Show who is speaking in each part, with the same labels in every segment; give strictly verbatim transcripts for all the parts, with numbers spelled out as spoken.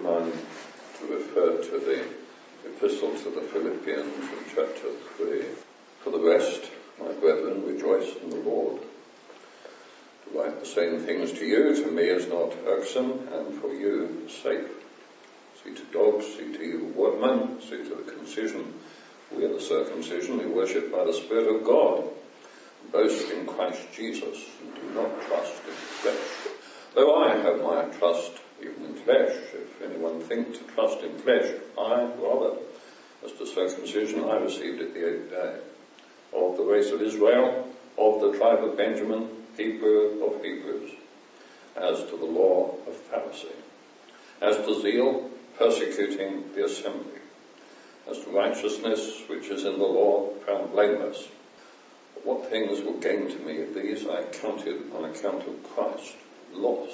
Speaker 1: mind to refer to the Epistle to the Philippians in chapter three. For the rest, my brethren, rejoice in the Lord. To write the same things to you, to me is not irksome, and for you safe. See to dogs, see to you workmen, see to the concision. We are the circumcision who worship by the Spirit of God. Boast in Christ Jesus, and do not trust in flesh. Though I have my trust even in flesh, if anyone think to trust in flesh, I rather, as to circumcision, I received it the eighth day. Of the race of Israel, of the tribe of Benjamin, Hebrew of Hebrews, as to the law of Pharisee, as to zeal, persecuting the assembly, as to righteousness which is in the law, found blameless. But what things were gained to me, these I counted on account of Christ loss.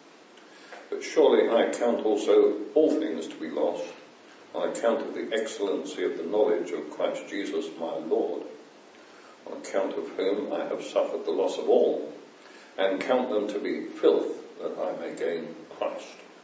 Speaker 1: But surely I count also all things to be lost, on account of the excellency of the knowledge of Christ Jesus my Lord, on account of whom I have suffered the loss of all, and count them to be filth, that I may gain Christ,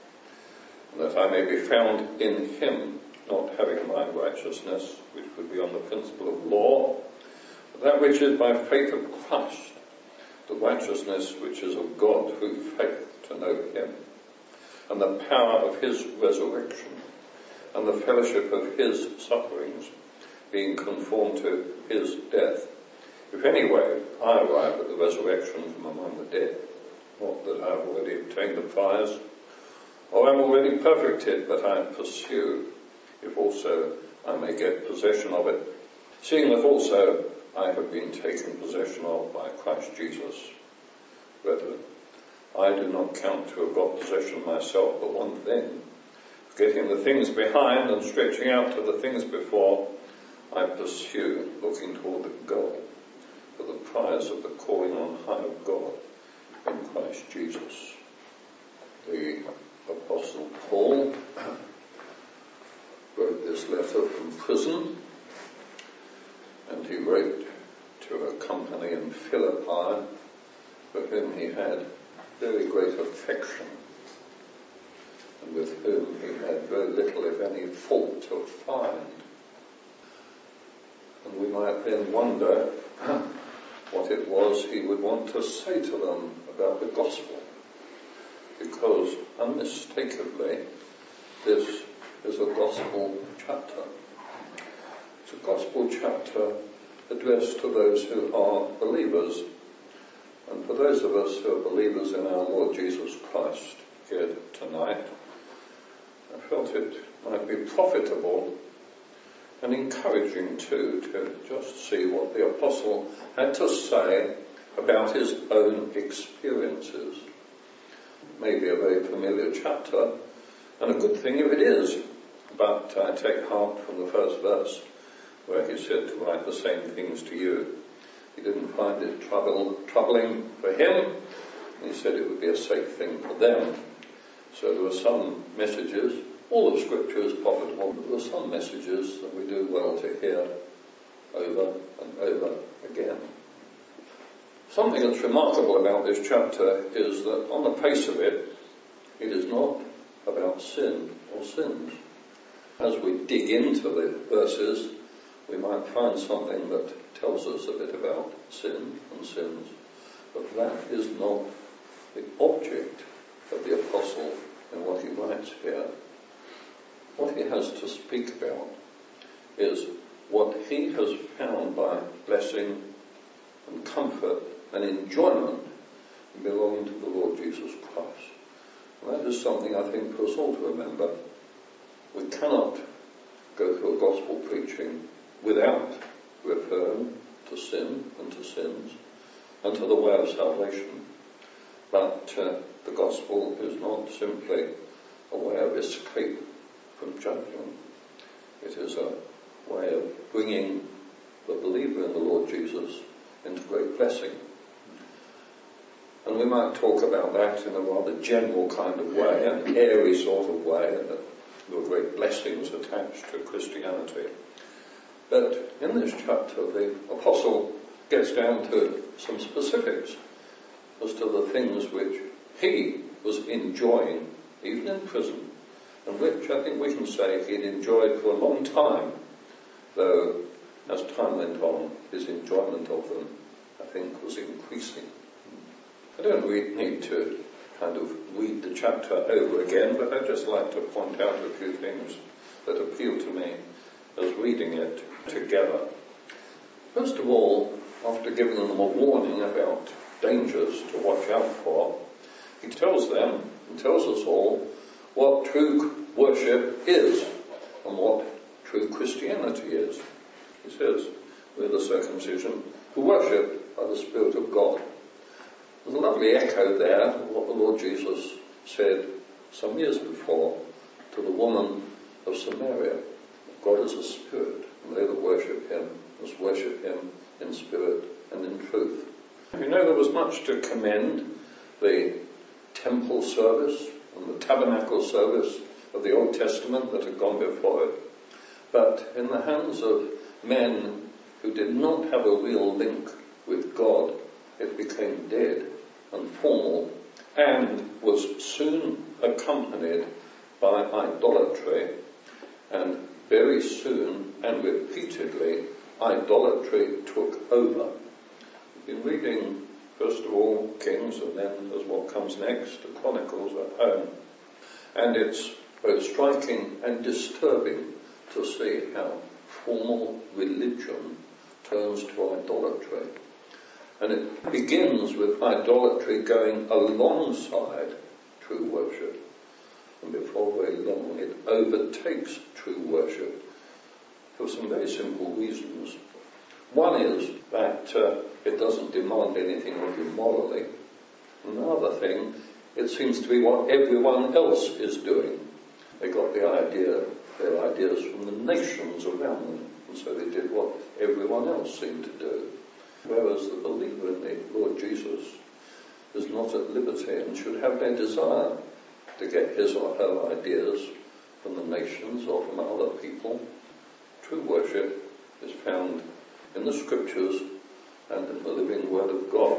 Speaker 1: and that I may be found in him, not having my righteousness, which would be on the principle of law, but that which is by faith of Christ, the righteousness which is of God through faith to know him, and the power of his resurrection, and the fellowship of his sufferings, being conformed to his death, if any way I arrive at the resurrection from among the dead. Not that I have already obtained the prize, or am already perfected, but I pursue, if also I may get possession of it, seeing that also I have been taken possession of by Christ Jesus. Brethren, I do not count to have got possession myself, but one thing, forgetting the things behind and stretching out to the things before, I pursue, looking toward the goal, for the prize of the calling on high of God in Christ Jesus. The Apostle Paul wrote this letter from prison, and he wrote to a company in Philippi for whom he had very great affection, and with whom he had very little, if any, fault to find. And we might then wonder what it was he would want to say to them about the gospel, because unmistakably this is a gospel chapter. It's a gospel chapter addressed to those who are believers, and for those of us who are believers in our Lord Jesus Christ here tonight, I felt it might be profitable and encouraging too to just see what the apostle had to say about his own experiences. Maybe a very familiar chapter, and a good thing if it is, but I take heart from the first verse where he said to write the same things to you. He didn't find it trouble, troubling for him, and he said it would be a safe thing for them. So there were some messages, all of Scripture is profitable, but there were some messages that we do well to hear over and over again. Something that's remarkable about this chapter is that on the face of it, it is not about sin or sins. As we dig into the verses, we might find something that tells us a bit about sin and sins, but that is not the object of the apostle in what he writes here. What he has to speak about is what he has found by blessing and comfort and enjoyment in belonging to the Lord Jesus Christ. And that is something I think for us all to remember. We cannot go through a gospel preaching without referring to sin and to sins and to the way of salvation. But uh, the gospel is not simply a way of escape from judgment. It is a way of bringing the believer in the Lord Jesus into great blessing. And we might talk about that in a rather general kind of way, an airy sort of way, that there are great blessings attached to Christianity. But in this chapter, the apostle gets down to some specifics as to the things which he was enjoying, even in prison, and which I think we can say he'd enjoyed for a long time, though as time went on, his enjoyment of them, I think, was increasing. I don't really need to kind of read the chapter over again, but I'd just like to point out a few things that appeal to me as reading it together. First of all, after giving them a warning about dangers to watch out for, he tells them, and tells us all, what true worship is and what true Christianity is. He says, we're the circumcision who worship by the Spirit of God. There's a lovely echo there of what the Lord Jesus said some years before to the woman of Samaria. God is a spirit, and they that worship him must worship him in spirit and in truth. You know, there was much to commend the temple service and the tabernacle service of the Old Testament that had gone before it. But in the hands of men who did not have a real link with God, it became dead and formal, and was soon accompanied by idolatry, and very soon and repeatedly idolatry took over. We've been reading first of all Kings, and then there's what comes next, the Chronicles at home, and it's both striking and disturbing to see how formal religion turns to idolatry. And it begins with idolatry going alongside true worship. And before very long it overtakes true worship for some very simple reasons. One is that uh, it doesn't demand anything of you morally. Another thing, it seems to be what everyone else is doing. They got the idea, their ideas from the nations around them, and so they did what everyone else seemed to do. Whereas the believer in the Lord Jesus is not at liberty and should have no desire to get his or her ideas from the nations or from other people. True worship is found in the Scriptures and in the living Word of God.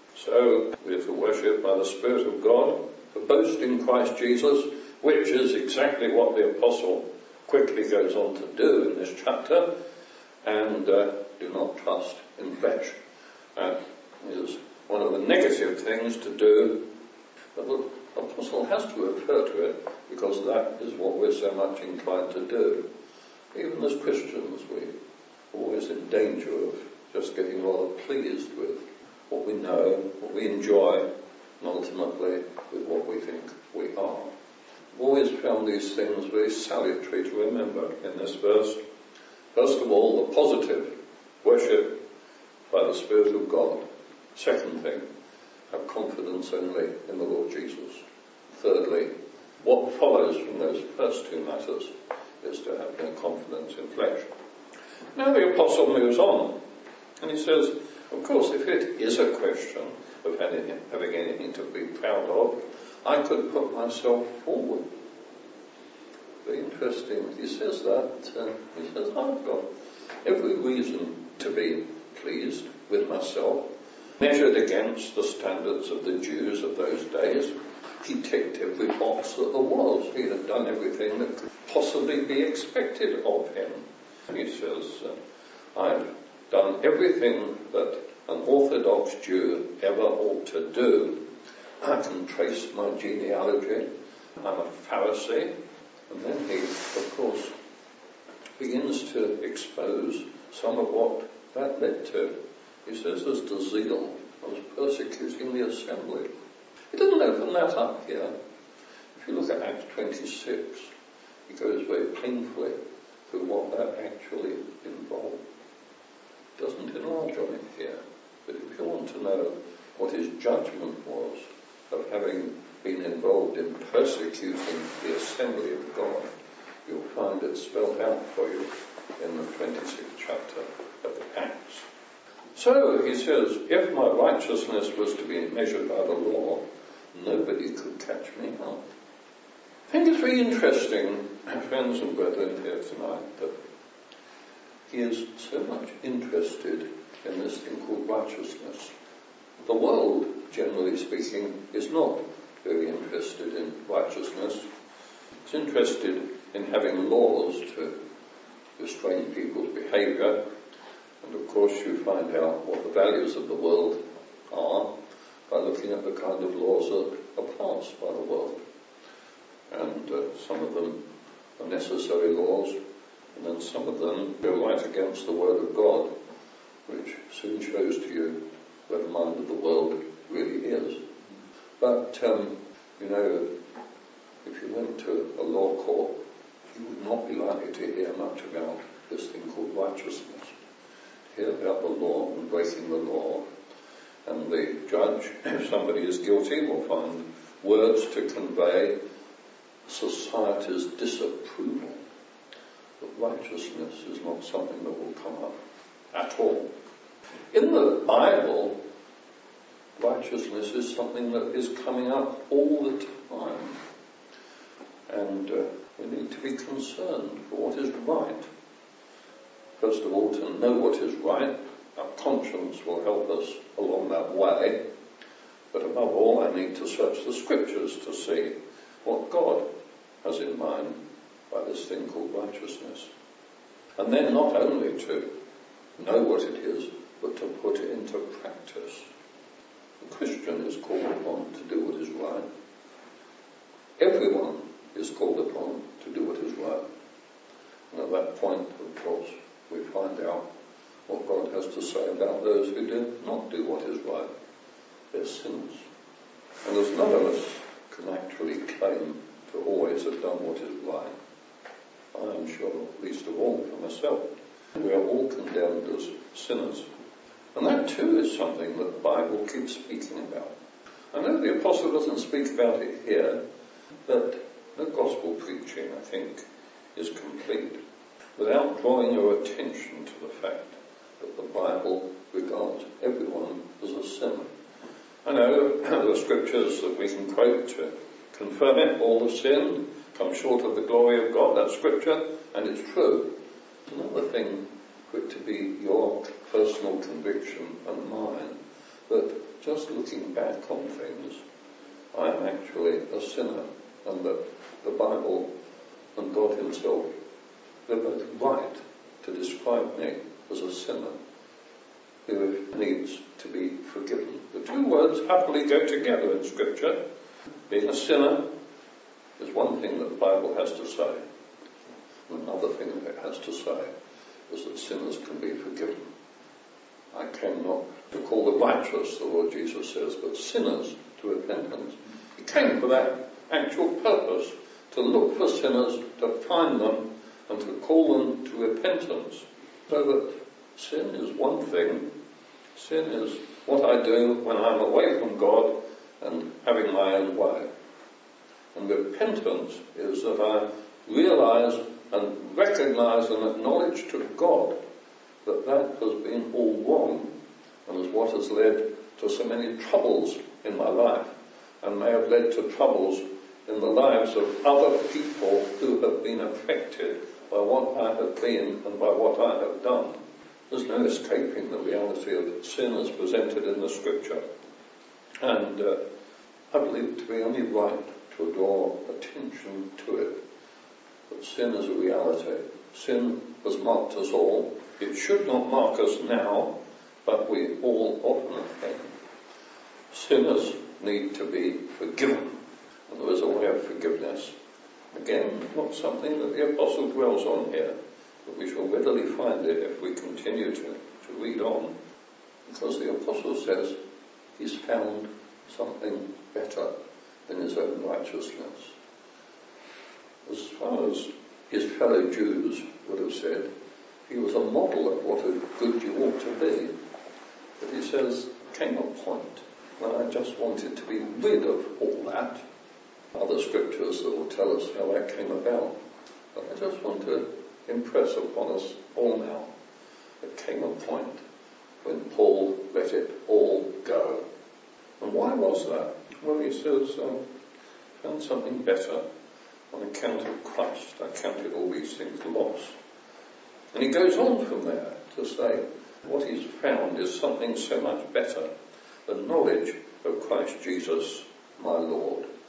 Speaker 1: So we are to worship by the Spirit of God, to boast in Christ Jesus, which is exactly what the Apostle quickly goes on to do in this chapter, and uh, do not trust in flesh. That is one of the negative things to do, but the Apostle has to refer to it because that is what we're so much inclined to do. Even as Christians, we're always in danger of just getting rather pleased with what we know, what we enjoy, and ultimately with what we think we are. I've always found these things very salutary to remember in this verse. First of all, the positive, worship by the Spirit of God. Second thing, have confidence only in the Lord Jesus. Thirdly, what follows from those first two matters is to have no confidence in flesh. Now the Apostle moves on, and he says, of course, if it is a question of anything, having anything to be proud of, I could put myself forward. Very interesting. He says that. Uh, he says, I've got every reason to be pleased with myself, measured against the standards of the Jews of those days. He ticked every box that there was. He had done everything that could possibly be expected of him. He says, uh, I've done everything that an Orthodox Jew ever ought to do. I can trace my genealogy. I'm a Pharisee. And then he, of course, begins to expose some of what that led to. He says, as to zeal, I was persecuting the assembly. He doesn't open that up here. If you look at Acts twenty-six, he goes very painfully through what that actually involved. He doesn't enlarge on it here. But if you want to know what his judgment was of having been involved in persecuting the assembly of God, you'll find it spelled out for you in the twenty-sixth chapter of the Acts. So, he says, if my righteousness was to be measured by the law, nobody could catch me out. I think it's very interesting, friends and brethren here tonight, that he is so much interested in this thing called righteousness. The world, generally speaking, is not very interested in righteousness. is interested in having laws to restrain people's behaviour. And of course you find out what the values of the world are by looking at the kind of laws that are passed by the world. And uh, some of them are necessary laws, and then some of them go right against the Word of God, which soon shows to you where the mind of the world really is. But, um, you know, if you went to a law court, you would not be likely to hear much about this thing called righteousness. Hear about the law and breaking the law, and the judge, if somebody is guilty, will find words to convey society's disapproval. But righteousness is not something that will come up at all. In the Bible, righteousness is something that is coming up all the time. And uh, we need to be concerned for what is right. First of all, to know what is right. Our conscience will help us along that way. But above all, I need to search the scriptures to see what God has in mind by this thing called righteousness. And then not only to know what it is, but to put it into practice. The Christian is called upon to do what is right. Everyone is called upon to do what is right. And at that point, of course, we find out what God has to say about those who do not do what is right. They're sinners. And as none of us can actually claim to always have done what is right, I am sure, least of all for myself, we are all condemned as sinners. And that too is something that the Bible keeps speaking about. I know the Apostle doesn't speak about it here, but no gospel preaching, I think, is complete without drawing your attention to the fact that the Bible regards everyone as a sinner. I know there are scriptures that we can quote to confirm it. All have sinned, come short of the glory of God. That's scripture, and it's true. It's another thing for it to be your personal conviction and mine that just looking back on things, I am actually a sinner, and that the Bible and God himself, they're both right to describe me as a sinner who needs to be forgiven. The two words happily go together in Scripture. Being a sinner is one thing that the Bible has to say. Another thing that it has to say is that sinners can be forgiven. I came not to call the righteous, the Lord Jesus says, but sinners to repentance. He came for that actual purpose, to look for sinners, to find them, and to call them to repentance. So that sin is one thing. Sin is what I do when I'm away from God and having my own way. And repentance is that I realise and recognise and acknowledge to God that that has been all wrong and is what has led to so many troubles in my life and may have led to troubles in the lives of other people who have been affected by what I have been and by what I have done. There's no escaping the reality of sin as presented in the Scripture. And uh, I believe it to be only right to draw attention to it. But sin is a reality. Sin has marked us all. It should not mark us now, but we all often offend. Sinners need to be forgiven. And there is a way of forgiveness. Again, not something that the Apostle dwells on here, but we shall readily find it if we continue to, to read on. Because the Apostle says he's found something better than his own righteousness. As far as his fellow Jews would have said, he was a model of what a good Jew ought to be. But he says, came a point when I just wanted to be rid of all that. Other scriptures that will tell us how that came about. But I just want to impress upon us all now. There came a point when Paul let it all go. And why was that? Well, he says, um, found something better on account of Christ. I counted all these things lost. And he goes on from there to say what he's found is something so much better, the knowledge of Christ Jesus, my Lord.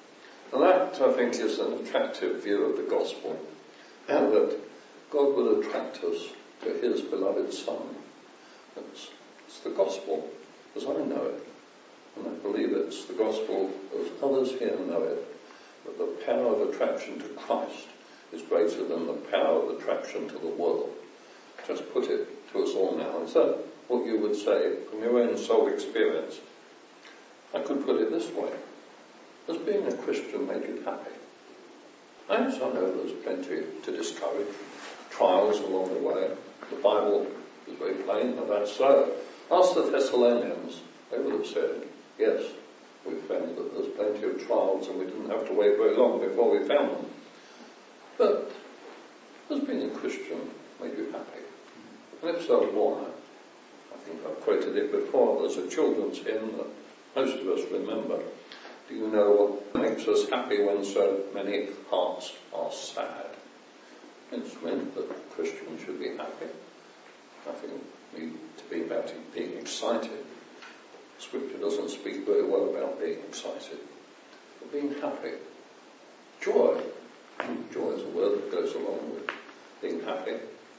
Speaker 1: And that, I think, is an attractive view of the gospel, and that God will attract us to his beloved Son. It's, it's the gospel as I know it, and I believe it's the gospel as others here know it, that the power of attraction to Christ is greater than the power of attraction to the world. Just put it to us all now. Is that what you would say from your own soul experience? I could put it this way. Has being a Christian made you happy? Yes, I know there's plenty to discourage, trials along the way. The Bible is very plain that that's so. Ask the Thessalonians, they would have said, yes, we found that there's plenty of trials and we didn't have to wait very long before we found them. But has being a Christian made you happy? And if so, why? I think I've quoted it before. There's a children's hymn that most of us remember. Do you know what makes us happy when so many hearts are sad? It's meant that Christians should be happy. Nothing need to be about it being excited. Scripture doesn't speak very well about being excited, but being happy. Joy. Joy is a word that goes along with being happy.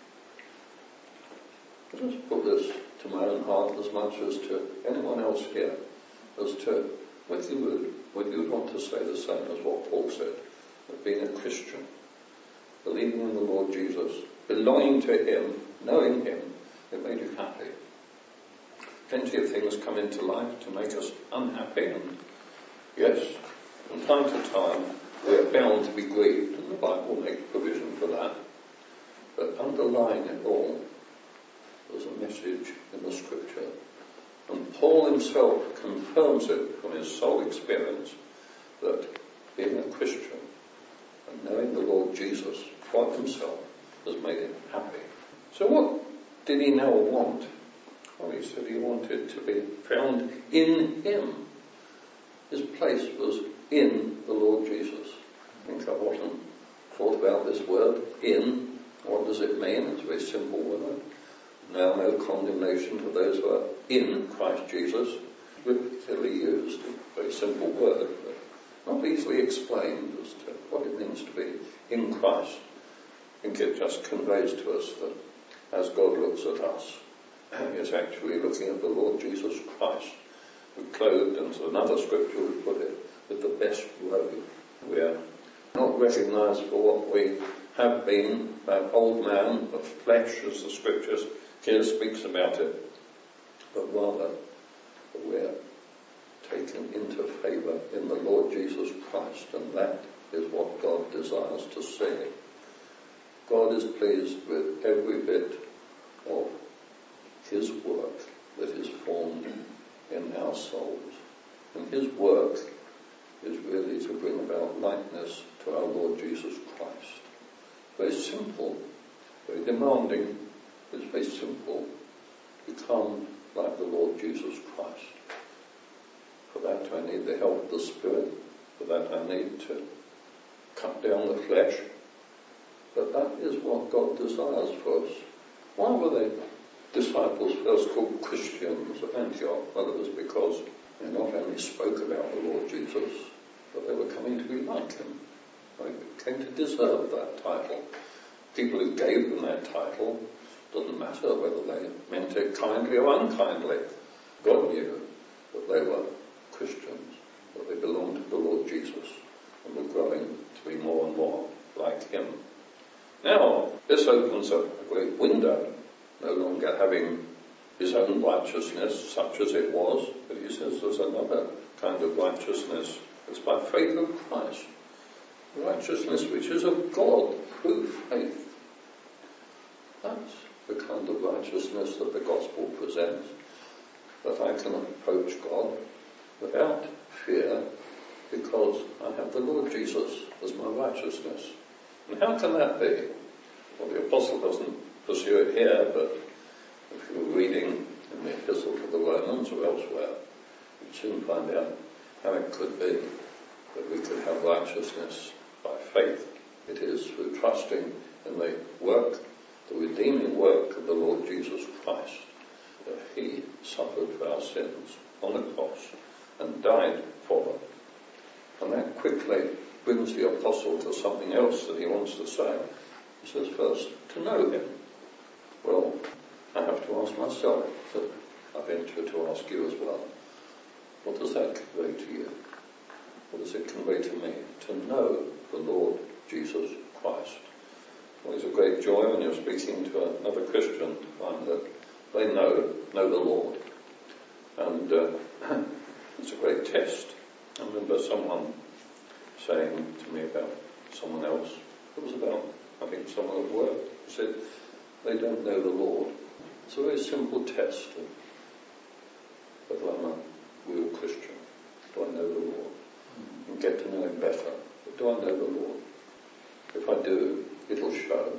Speaker 1: I just put this to my own heart as much as to anyone else here, as to whether you would, whether you would want to say the same as what Paul said, that being a Christian, believing in the Lord Jesus, belonging to him, knowing him, it made you happy. Plenty of things come into life to make us unhappy, and yes, from time to time we are bound to be grieved, and the Bible makes provision for that. But underlying it all, there's a message in the Scripture. And Paul himself confirms it from his soul experience that being a Christian and knowing the Lord Jesus for himself has made him happy. So what did he now want? Well, he said he wanted to be found in him. His place was in the Lord Jesus. I think I've often thought about this word, in. What does it mean? It's a very simple word. Now no condemnation to those who are in Christ Jesus. Repeatedly used, a very simple word, but not easily explained as to what it means to be in Christ. I think it just conveys to us that as God looks at us, he is actually looking at the Lord Jesus Christ, who clothed, and another scripture would put it, with the best robe. We are not recognised for what we have been, that old man of flesh, as the scriptures here speaks about it, but rather that we're taken into favour in the Lord Jesus Christ, and that is what God desires to see. God is pleased with every bit of his work that is formed in our souls. And his work is really to bring about likeness to our Lord Jesus Christ. Very simple, very demanding, but it's very simple. Become like the Lord Jesus Christ. For that I need the help of the Spirit. For that I need to cut down the flesh. But that is what God desires for us. Why were the disciples first called Christians at Antioch? Well, it was because they not only spoke about the Lord Jesus, but they were coming to be like him. They came to deserve that title. People who gave them that title, doesn't matter whether they meant it kindly or unkindly. God knew that they were Christians, that they belonged to the Lord Jesus and were growing to be more and more like him. Now, this opens up a great window, no longer having his own righteousness such as it was, but he says there's another kind of righteousness. It's by faith of Christ. Righteousness which is of God through faith. That's the kind of righteousness that the gospel presents, that I can approach God without fear because I have the Lord Jesus as my righteousness. And how can that be? Well, the apostle doesn't pursue it here, but if you're reading in the epistle to the Romans or elsewhere, you'd soon find out how it could be that we could have righteousness by faith. It is through trusting in the work, the redeeming work of the Lord Jesus Christ, that he suffered for our sins on the cross and died for them. And that quickly brings the apostle to something else that he wants to say. He says, first, to know him. Well, I have to ask myself, but I venture to ask you as well, what does that convey to you? What does it convey to me? To know the Lord Jesus Christ. Well, it's a great joy when you're speaking to another Christian to find that they know, know the Lord. And uh, it's a great test. I remember someone saying to me about someone else, it was about, I think, someone at work, who said, they don't know the Lord. It's a very simple test of whether I'm a real Christian. Do I know the Lord? And get to know him better. But do I know the Lord? If I do, it'll show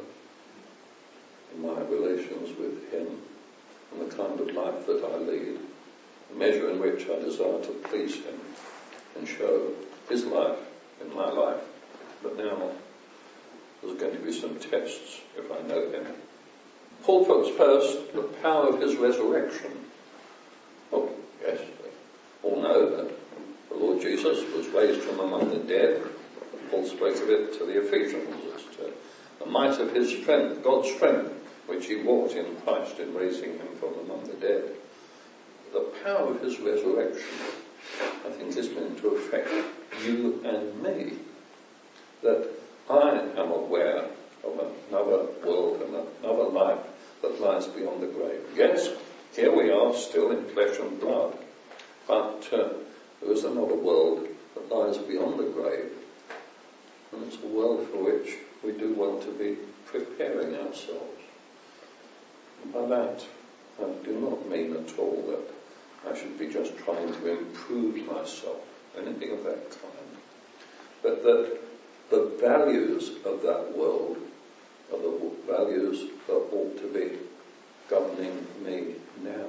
Speaker 1: in my relations with him and the kind of life that I lead, the measure in which I desire to please him and show his life in my life. But now there's going to be some tests if I know him. Paul puts first the power of his resurrection. Oh, yes, we all know that the Lord Jesus was raised from among the dead. Paul spoke of it to the Ephesians as to the might of his strength, God's strength, which he wrought in Christ in raising him from among the dead. The power of his resurrection, I think, is meant to affect you and me. That I am aware of another world and another life that lies beyond the grave. Yes, here we are still in flesh and blood, but uh, there is another world that lies beyond the grave, and it's a world for which we do want to be preparing ourselves. And by that, I do not mean at all that I should be just trying to improve myself, anything of that kind, but that the values of that world are the values that ought to be governing me now,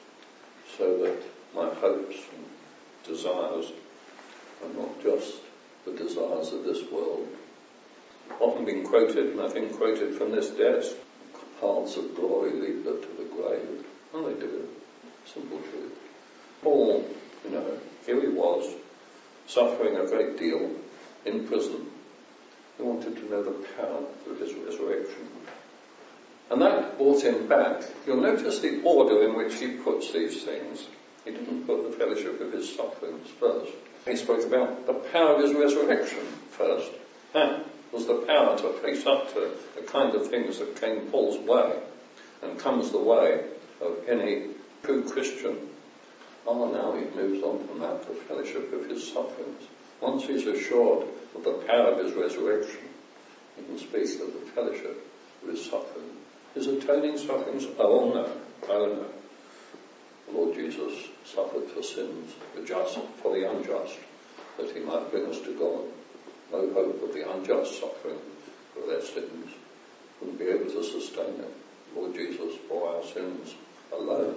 Speaker 1: so that my hopes and desires are not just the desires of this world. Often been quoted, and I think quoted from this desk, paths of glory lead but to the grave. And they do. Simple truth. Paul, you know, here he was, suffering a great deal, in prison. He wanted to know the power of his resurrection. And that brought him back. You'll notice the order in which he puts these things. He didn't put the fellowship of his sufferings first. He spoke about the power of his resurrection first. That was the power to face up to the kind of things that came Paul's way and comes the way of any true Christian. Oh, now he moves on from that to fellowship of his sufferings. Once he's assured of the power of his resurrection, he can speak of the fellowship of his suffering. His atoning sufferings? Oh no, I don't know. The Lord Jesus suffered for sins, the just for the unjust, that he might bring us to God. No hope of the unjust suffering for their sins. Wouldn't be able to sustain it. Lord Jesus bore our sins alone.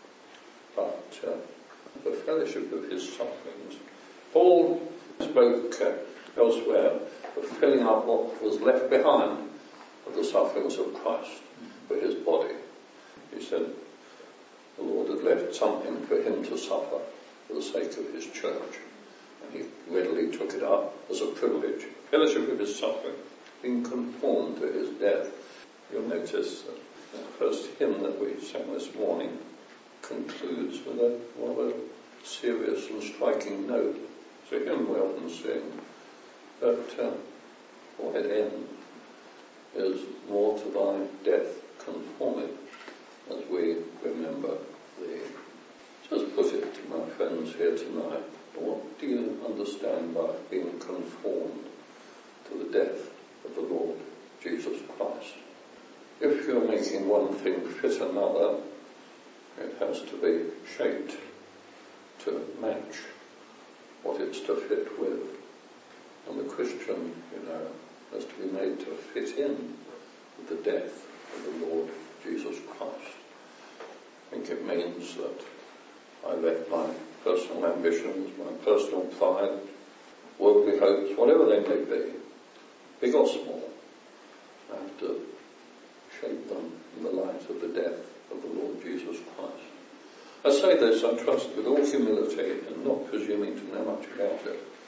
Speaker 1: But uh, the fellowship of his sufferings. Paul spoke uh, elsewhere of filling up what was left behind of the sufferings of Christ for his body. He said the Lord had left something for him to suffer for the sake of his church. And he readily took it up as a privilege. Fellowship of his suffering, being conformed to his death. You'll notice that the first hymn that we sang this morning concludes with a rather serious and striking note. It's a hymn we often sing, but uh, what it ends is more to thy death conforming, as we remember thee. Just put it to my friends here tonight. What do you understand by being conformed to the death of the Lord Jesus Christ? If you're making one thing fit another, it has to be shaped to match what it's to fit with. And the Christian, you know, has to be made to fit in with the death of the Lord Jesus Christ. I think it means that I let my personal ambitions, my personal pride, worldly hopes, whatever they may be, big or small, I have to shape them in the light of the death of the Lord Jesus Christ. I say this, I trust, with all humility and not presuming to know much about it.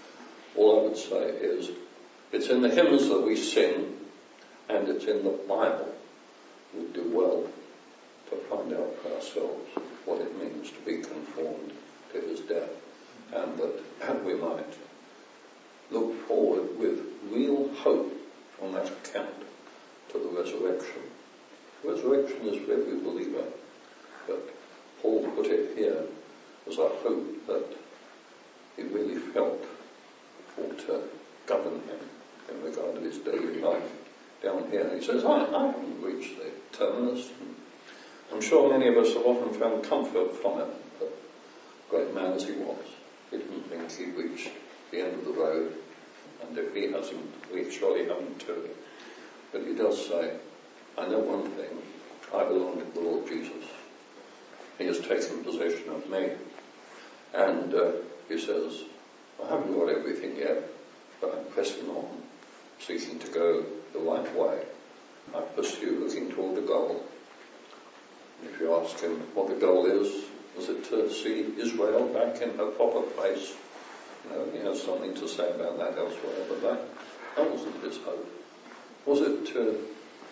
Speaker 1: All I would say is, it's in the hymns that we sing, and it's in the Bible. We do well to find out for ourselves what it means to be conformed to his death, and that we might look forward with real hope on that account to the resurrection. The resurrection is for every believer, but Paul put it here as a hope that he really felt ought to govern him in regard to his daily life down here. He says, I, I haven't reached the terminus. I'm sure many of us have often found comfort from it, but great man as he was, he didn't think he'd reached the end of the road, and if he hasn't, we surely haven't too. But he does say, I know one thing, I belong to the Lord Jesus. He has taken possession of me. And uh, he says, I haven't got everything yet, but I'm pressing on, seeking to go the right way. I pursue, looking toward the goal. And if you ask him what the goal is, is it to see Israel back in her proper place? No, he has something to say about that elsewhere, but that, that wasn't his hope. Was it to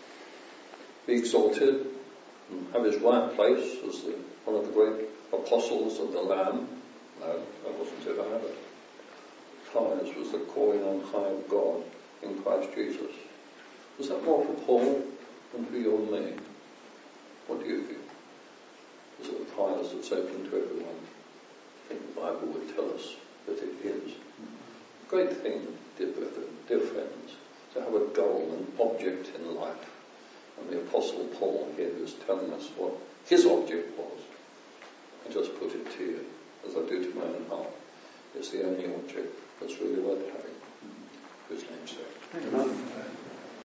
Speaker 1: be exalted and have his right place as the, one of the great apostles of the Lamb? No, that wasn't it either. Prize was the calling on high of God in Christ Jesus. Was that more for Paul than for you and me? What do you think? Is it a prize that's open to everyone? I think the Bible would tell us that it is. Great thing, dear brethren, dear friends, to have a goal, an object in life. And the Apostle Paul here is telling us what his object was. I just put it to you, as I do to my own heart. It's the only object that's really worth having. For his name's sake.
Speaker 2: Amen.